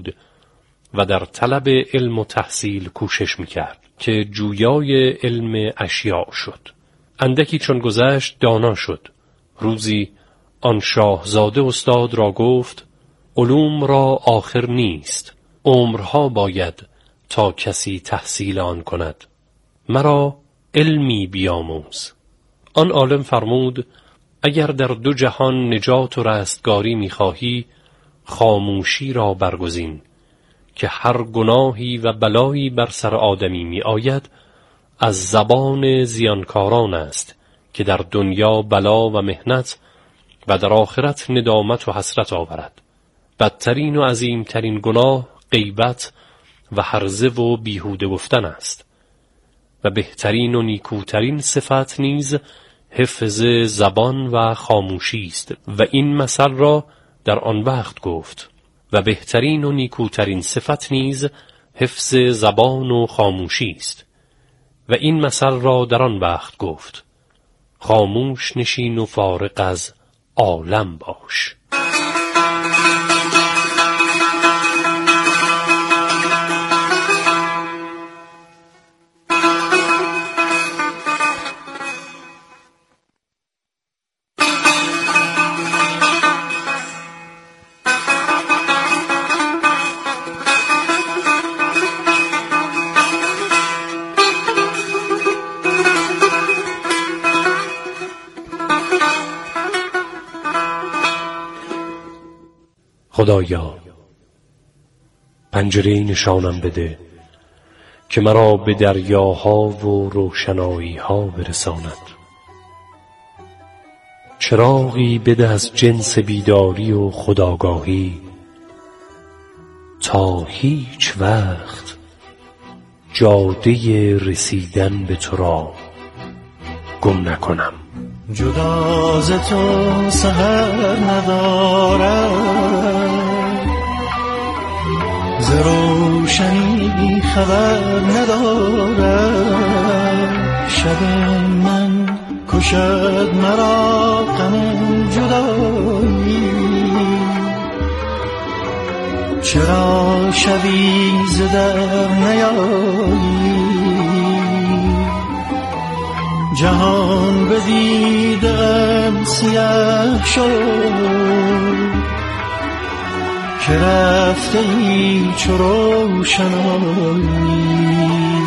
بود و در طلب علم و تحصیل کوشش میکرد که جویای علم اشیاء شد. اندکی چون گذشت دانا شد. روزی آن شاهزاده استاد را گفت: علوم را آخر نیست، عمرها باید تا کسی تحصیل آن کند. مرا علمی بیاموز. آن عالم فرمود: اگر در دو جهان نجات و رستگاری می‌خواهی، خاموشی را برگزین که هر گناهی و بلایی بر سر آدمی می آید از زبان زیانکاران است که در دنیا بلا و محنت و در آخرت ندامت و حسرت آورد. بدترین و عظیمترین گناه غیبت و هرزه و بیهوده گفتن است و بهترین و نیکوترین صفت نیز حفظ زبان و خاموشی است و این مثل را در آن وقت گفت. و بهترین و نیکوترین صفت نیز حفظ زبان و خاموشی است و این مثل را در آن وقت گفت: خاموش نشین و فارغ از عالم باش. خدایا پنجره‌ای نشانم بده که مرا به دریاها و روشنایی‌ها برساند. چراغی بده از جنس بیداری و خودآگاهی تا هیچ وقت جاده رسیدن به تو را گم نکنم. جدا ز تو سحر ندارد، ز روشنی خبر ندارد. شب من کشد مرا غم جدایی، چرا شبی ز در نیایی؟ جهان بدیدم سیاه شد که رفته ای چو روشنایی،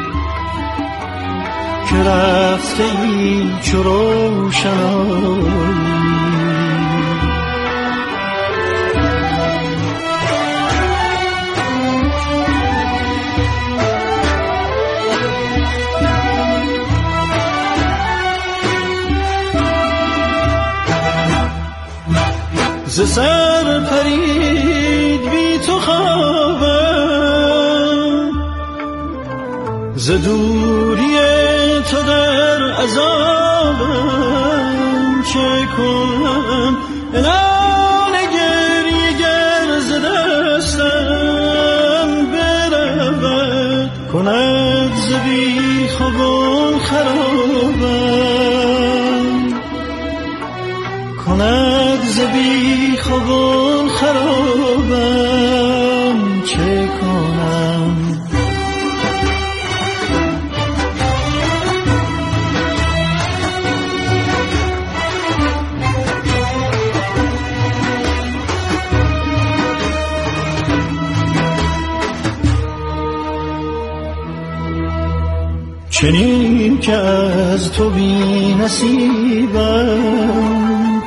که رفته ای چو روشنایی. ز سر پرید بی تو خوابم، ز دوری تو در عذابم. چه کنم الان گریه گر ز دستم برود، کند ز بی خوابم خرابم، کند ز بی خوابم خرابم. چه کنم؟ چنین که از تو بی نصیبم،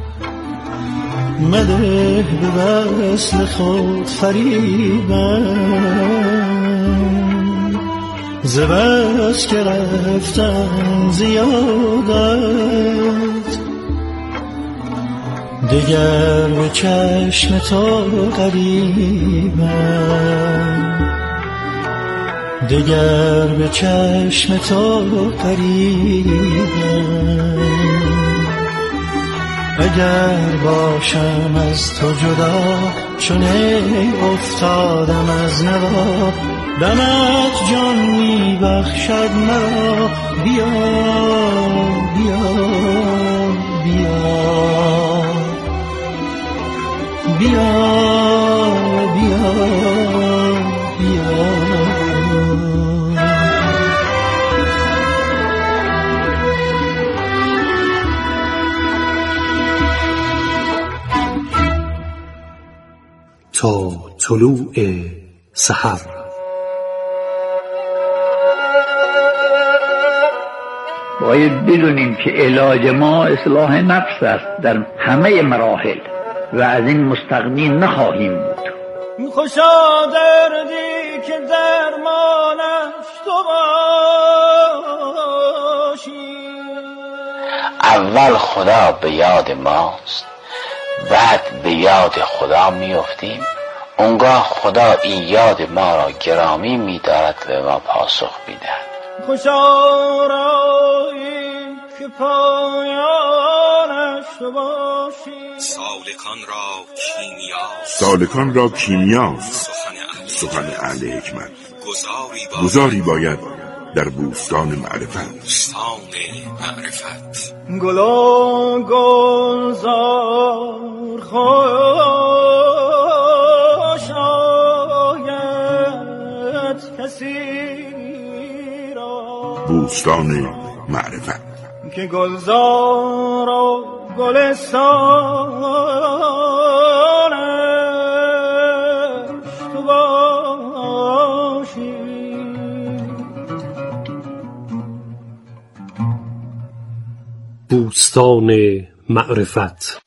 مده به وصل خود فریبم. ز بس که رفتم زیادت، دگر به چشم تو قریبم، دگر به چشم تو قریبم. اگر باشم از تو جدا، چون افتادم از نوا، دمت جان می بخشد مرا. بیا بیا بیا بیا بیا تا طلوع سحر. باید بدونیم که علاج ما اصلاح نفس است در همه مراحل و از این مستغنی نخواهیم بود. خوشا دردی که درمانش تو باشی. اول خدا به یاد ماست، بعد به یاد خدا میافتیم. اونگاه خدا این یاد ما را گرامی می‌دارد و ما پاسخ می‌دهد. خوشا رایی که پایانش تو باشی. سالکان را کیمیاست سخن اهل حکمت. گذاری باید در بوستان معرفت. گلا گلزار خوش آید کسی را. بوستان معرفت که گلزار و گلستانش تو باشی. بوستان معرفت.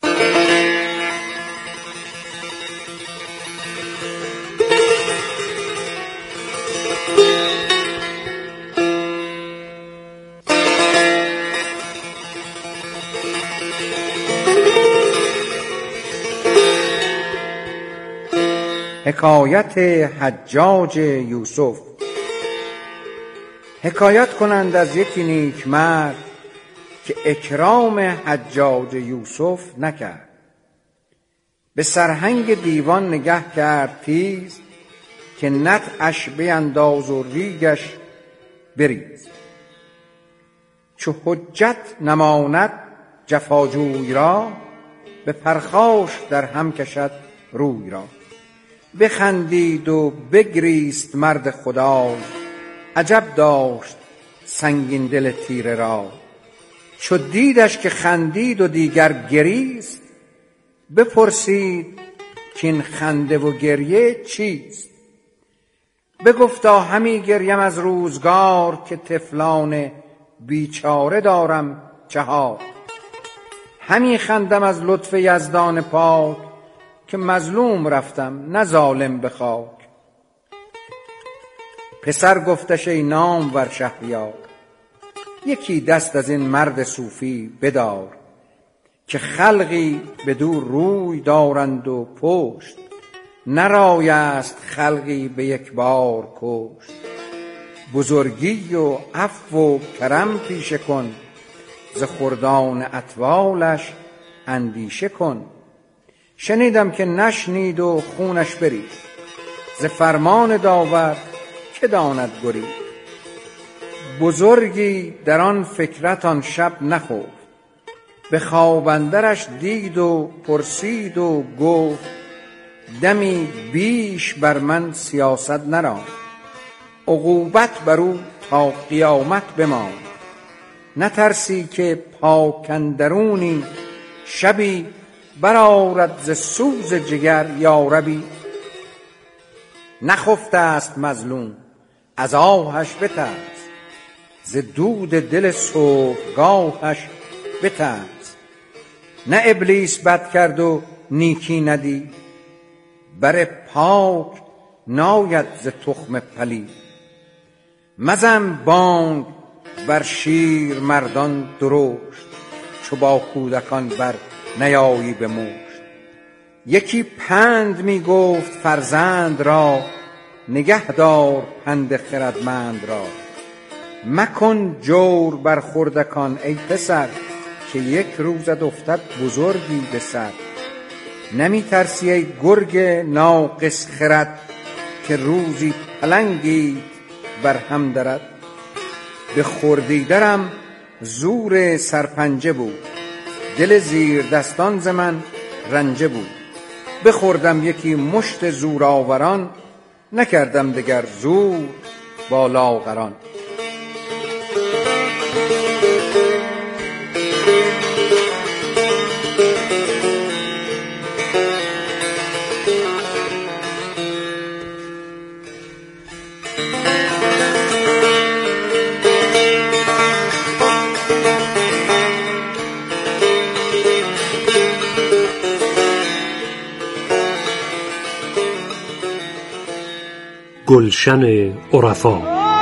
حکایت حجاج یوسف. حکایت کنند از یکی نیک مرد که اکرام حجاج یوسف نکرد. به سرهنگ دیوان نگه کرد تیز که نطعش بینداز و ریگش بریز. چو حجت نماند جفاجوی را، به پرخاش در هم کشد روی را. بخندید و بگریست مرد خدا، عجب داشت سنگین دل تیره را. چو دیدش که خندید و دیگر گریست، بپرسید که این خنده و گریه چیست. بگفتا همی گریم از روزگار، که طفلان بیچاره دارم چهار. همی خندم از لطف یزدان پاک، که مظلوم رفتم نه ظالم به خاک. پسر گفتش ای نامور شهریار، یکی دست از این مرد صوفی بدار. که خلقی بدو روی دارند و پشت، نرای است خلقی به یک بار کشت. بزرگی و عفو و کرم پیشه کن، ز خردان اطفالش اندیشه کن. شنیدم که نشنید و خونش برید، ز فرمان داور که داند گرید. بزرگی در آن فکرت آن شب نخفت، به خواب اندرش دید و پرسید و گفت. دمی بیش بر من سیاست نراند، عقوبت بر او تا قیامت بماند. نترسی که پاک اندرونی شبی، برآرد ز سوز جگر یاربی. نخفته است مظلوم از آهش بترس، ز دود دل صبحگاهش بترس. نه ابلیس بد کرد و نیکی ندید، بر پاک ناید ز تخم پلید. مزن بانگ بر شیر مردان درشت، چو با کودکان بر نیایی به مشت. یکی پند می گفت فرزند را، نگه دار پند خردمند را. مکن جور بر خردکان ای پسر، که یک روزت افتد بزرگی به سر. نمی ترسی ای گرگ ناقص خرد، که روزی پلنگی بر هم درد. به خردی درم زور سرپنجه بود، دل زیر دستان ز من رنجه بود. بخوردم یکی مشت زورآوران، نکردم دگر زور با لاغران. گلشن عرفا.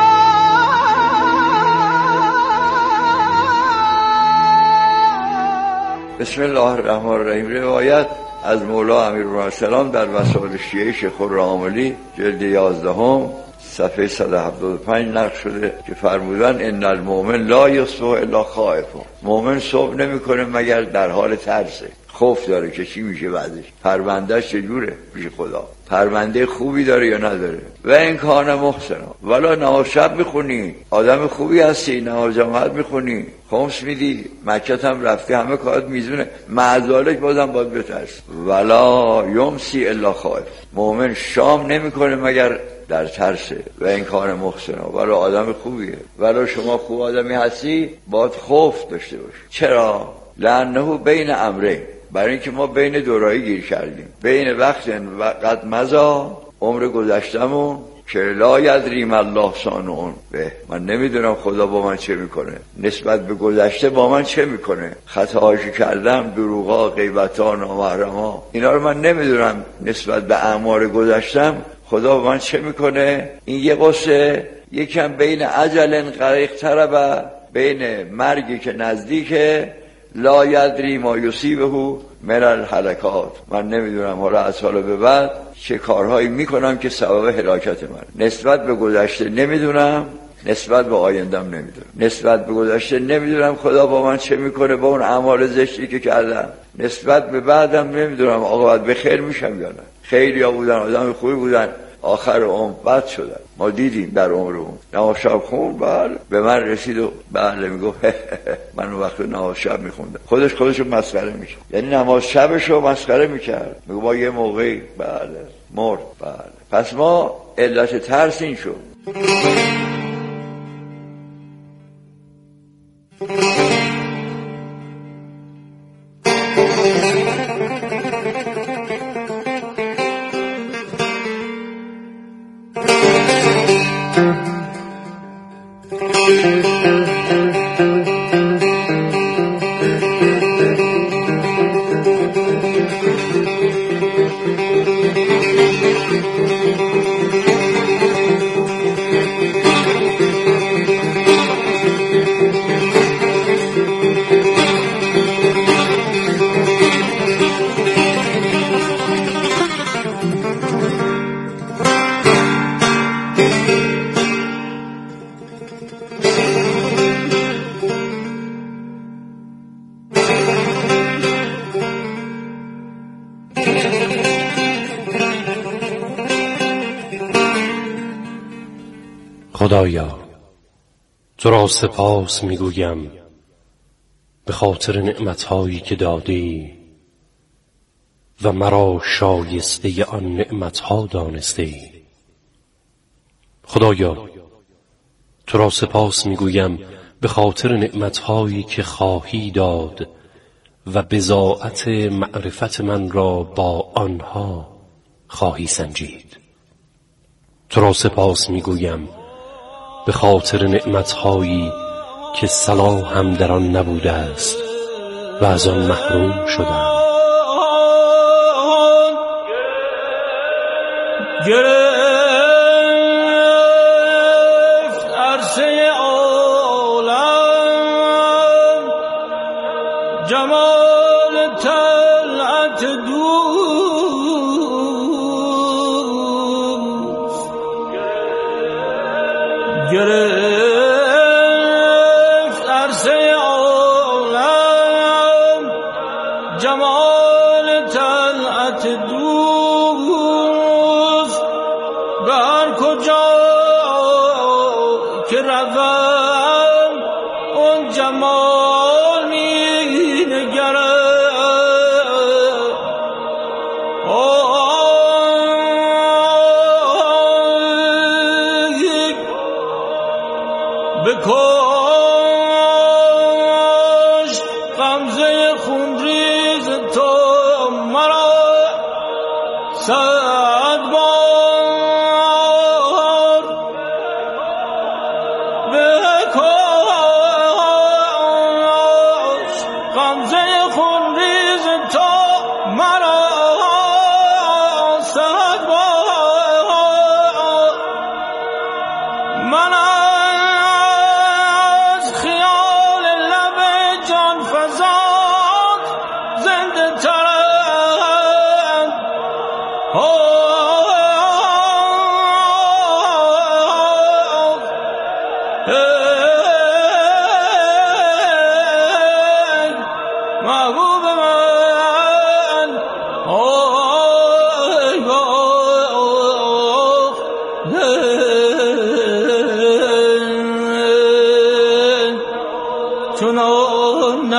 بسم الله الرحمن الرحیم. روایت از مولا امیرالمرسلان در وسائل شیعه شیخ خرم‌عاملی جلد 11 صفحه 175 نقل شده که فرمودن ان المؤمن لا یصبح الا خائف. مؤمن صبح نمیکنه مگر در حال ترسه، خوف داره که چی میشه بعدش، پروندهش چجوره پیش خدا، پرونده خوبی داره یا نداره. و این کان محسنا، ولا نماز شب میخونی، آدم خوبی هستی، نماز جماعت میخونی، خمس میدی، مکت هم رفتی، همه کارت میزونه، معذالک بازم باید بترس. ولا یمسی الا خائف. مؤمن شام نمیکنه مگر در ترسه. و این کار محسنا، ولی آدم خوبیه، ولی شما خوب آدمی هستی باید خوف داشته باش. چرا؟ لانه بین امرین، برای اینکه ما بین دورایی گیر کردیم، بین وقت و قد مزا، عمر گذشتمون، که لا یدریم الله صانعون به، من نمیدونم خدا با من چه میکنه، نسبت به گذشته با من چه میکنه، خطاهاشو کردم، دروغا، غیبتا، نامحرما، اینا رو من نمیدونم نسبت به اعمار گذشتم خدا با من چه میکنه. این یه قصه. یکم بین عجل قریق‌تر، بین مرگی که نزدیکه، لا یدری ما یصیبه من الهلکات، من نمیدونم حالا از حالا به بعد چه کارهایی میکنم که سبب هلاکت من. نسبت به گذشته نمیدونم، نسبت به آیندم نمیدونم. نسبت به گذشته نمیدونم خدا با من چه میکنه با اون اعمال زشتی که کردم. نسبت به بعدم نمیدونم عاقبت به خیر میشم یا نه. خیلی ها بودن، آدم خوبی بودن، آخر عمر بد شدن، ما دیدیم در عمرمون. نماز شب خوند، بله به من رسید و بله میگفت من اون وقت نماز شب میخوندم. خودشو مسخره میکرد، یعنی نماز شبشو مسخره میکرد، میگفت ما یه موقعی بله مرد. بله پس ما علت ترس این شد. خدایا تو را سپاس میگویم به خاطر نعمتهایی که دادی و مرا شایسته آن نعمتها دانسته. خدایا تو را سپاس میگویم به خاطر نعمتهایی که خواهی داد و بضاعت معرفت من را با آنها خواهی سنجید. تو را سپاس میگویم به خاطر نعمتهایی که صلاحم در آن نبوده است و از آن محروم شدم. گرفت عرصه عالم جمال طلعت دوست، گرفت عرصه عالم جمال طلعت دوست، به هر کجا که روم اون جمال می نگرم. چنان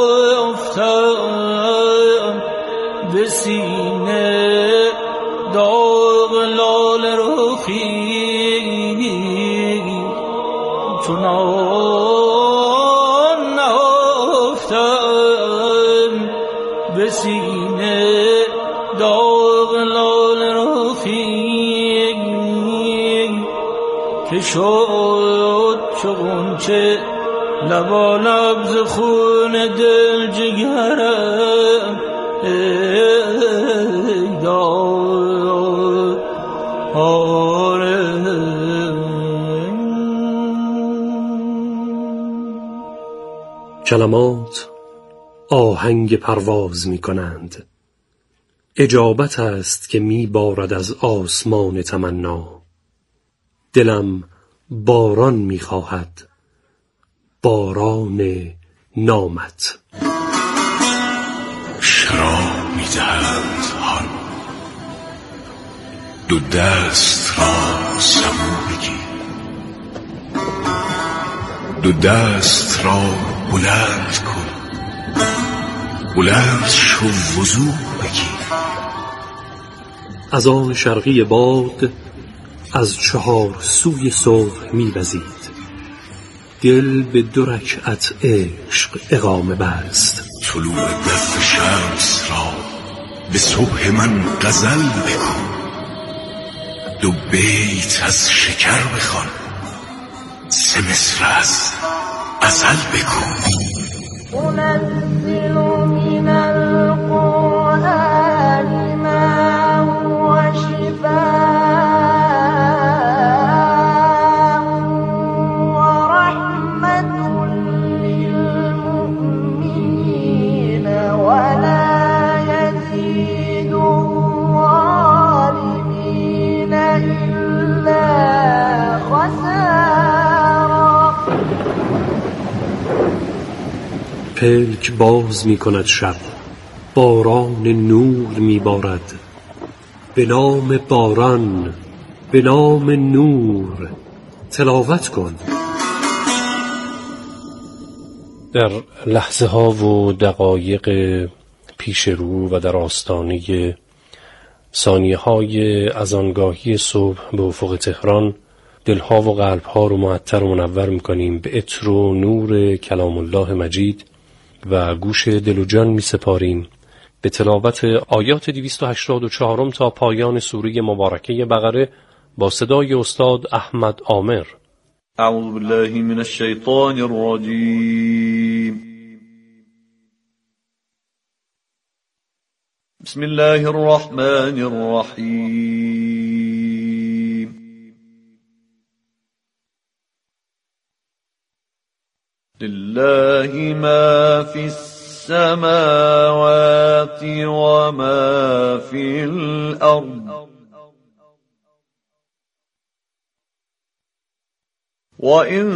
نهفتم به سینه داغ لاله رخی، چنان نهفتم به سینه داغ لاله رخی که شد چو غنچه لبالب ز خون دل جگرم ای دار کلمات آهنگ پرواز می کنند، اجابت است که می بارد از آسمان تمنا. دلم باران می خواهد، باران نامت. شراب می دهند هان، دو دست را سبو بگیر، دو دست را بلند کن، بلند شو وضو بگیر. از آن شرقی باد از چهار سوی صبح می وزید، دل به 2 رکعت عشق اقامه بست. طلوع دست شمس را به صبح من غزل بکن، 2 بیت از شکر بخوان، 3 مصر از غزل بکن. أنزل من القرآن ما هو شفاء ورحمة للمؤمنين ولا يزيد الظالمين إلا خسارا. پلک باز می کند شب، باران نور می بارد. به نام باران، به نام نور تلاوت کن. در لحظه ها و دقایق پیش رو و در آستانه ثانیه های از آنگاهی صبح به افق تهران، دلها و قلبها رو معطر و منور میکنیم به عطر و نور کلام الله مجید و گوش دل و جان می سپاریم به تلاوت آیات 284 تا پایان سوره مبارکه بقره با صدای استاد احمد عامر. اعوذ بالله من الشیطان الرجیم. بسم الله الرحمن الرحیم. لله ما في السماوات وما في الأرض وإن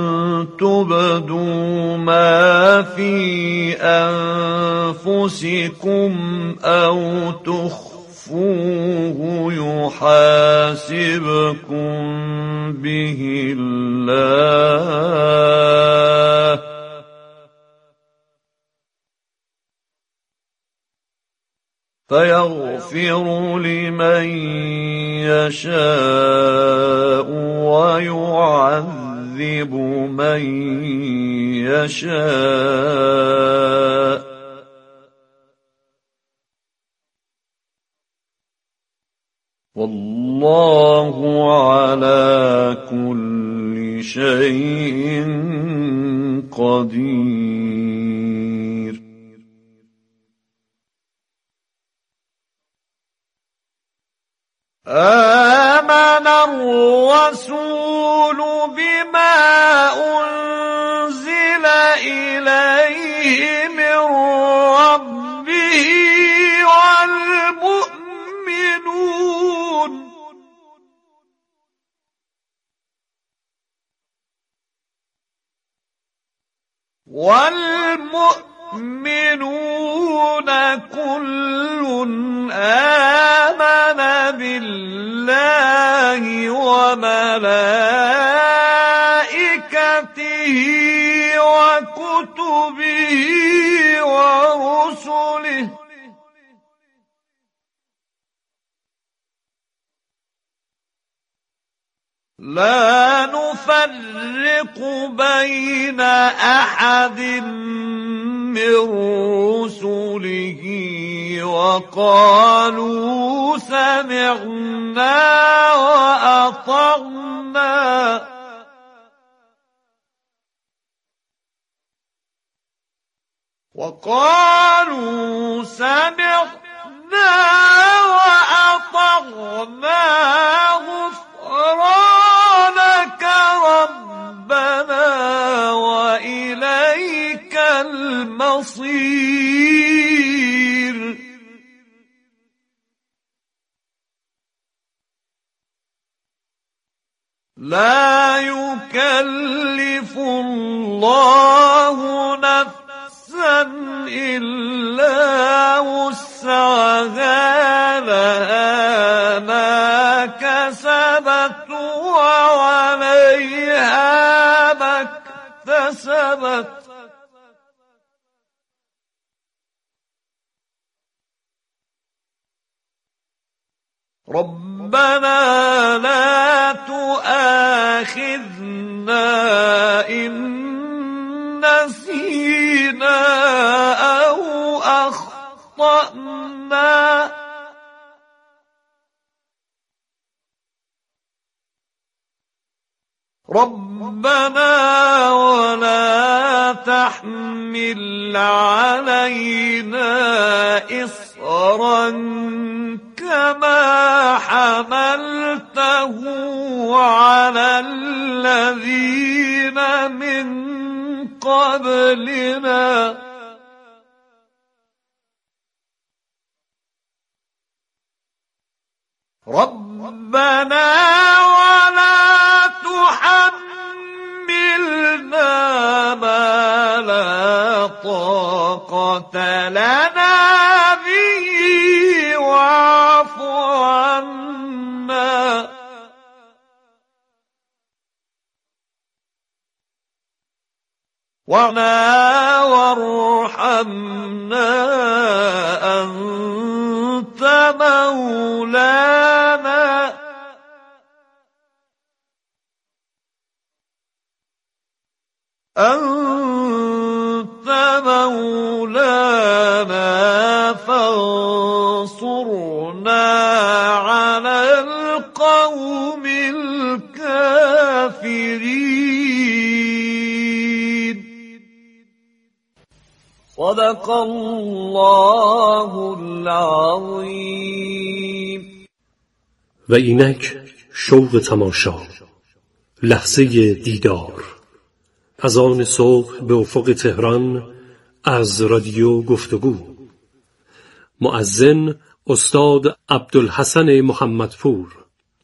تبدوا ما في أنفسكم أو تخفوه يحاسبكم به الله فيغفر لمن يشاء ويعذب من يشاء والله على كل شيء قدير. آمن الرسول بما أنزل إليه من ربه والمؤمنون المؤمنون كل آمن بالله وملائكته وكتبه ورسله لا نفرق بين أحد من رسله وقالوا سمعنا وأطعنا غفرانك ربنا وإليك المصير لا يكلف الله نفسا إلا وسعها لها ما كسبت وعليها ما اكتسبت ربنا لا تؤاخذنا إن نسينا أو أخطأنا ربنا ولا تحمل علينا إصرا كما حملته على الذين من قبلنا ربنا ولا تحملنا ما لا طاقة لنا به واعف عنا وارحمنا أنت مولانا فانصرنا على القوم الكافرين صدق الله العظیم. و اینک شوق تماشا، لحظه دیدار، از آن صبح به افق تهران از رادیو گفتگو. مؤذن استاد عبدالحسن محمدپور.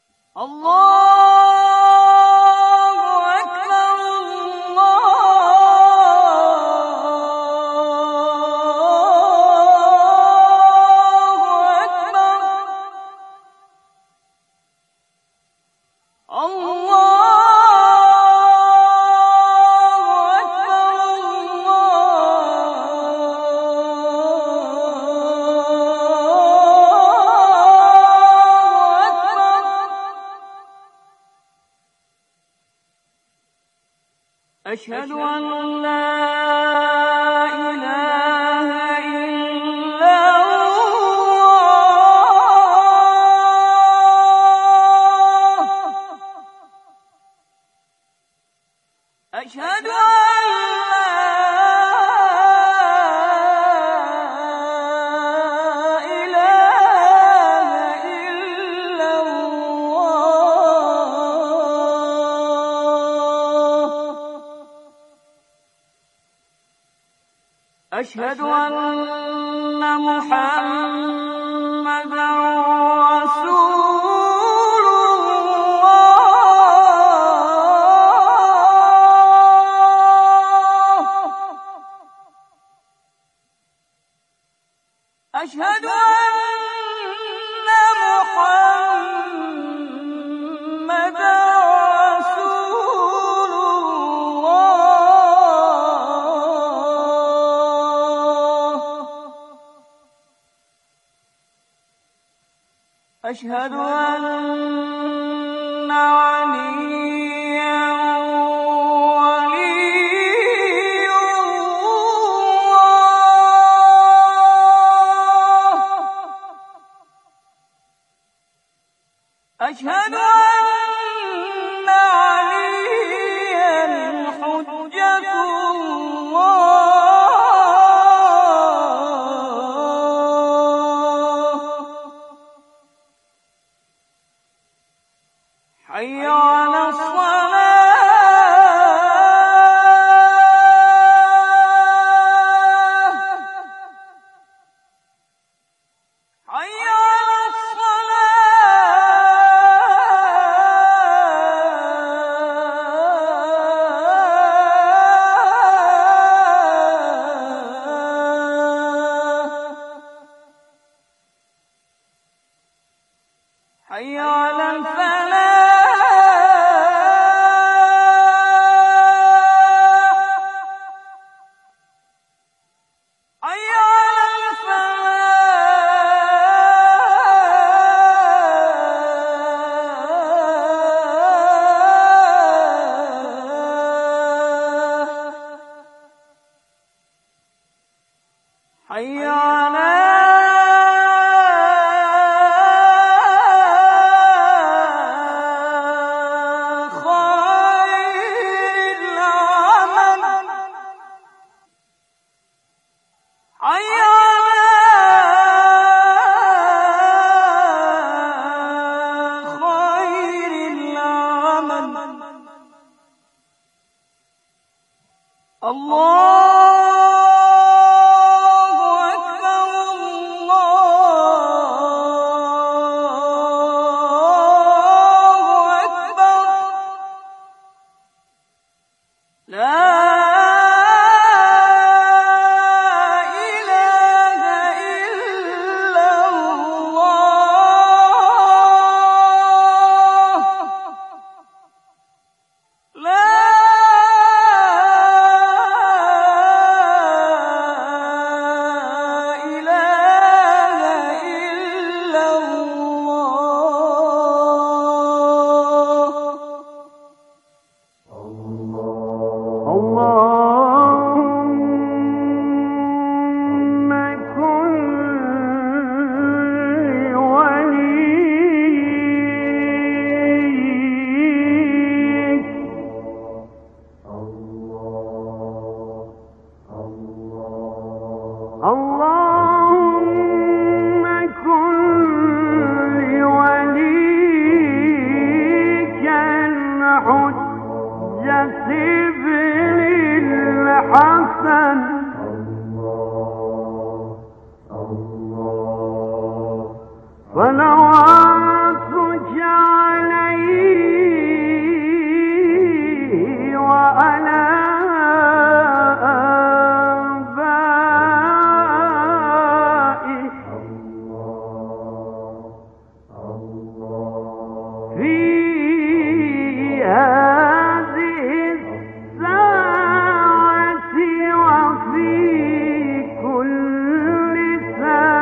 أشهد أن لا إله إلا الله أشهد أن أشهد أن محمدا رسول الله رسول الله أشهد أن عليا ولي الله أشهد أن عليا حجة الله حي على الصلاة حي على الصلاة حي على الفلاح حي على الفلاح حي على خير العمل حي على خير العمل الله أكبر الله أكبر لا إله إلا الله لا إله إلا الله اللهم كن وليك اللهم كن لوليك الحجة ابن الحسن فلو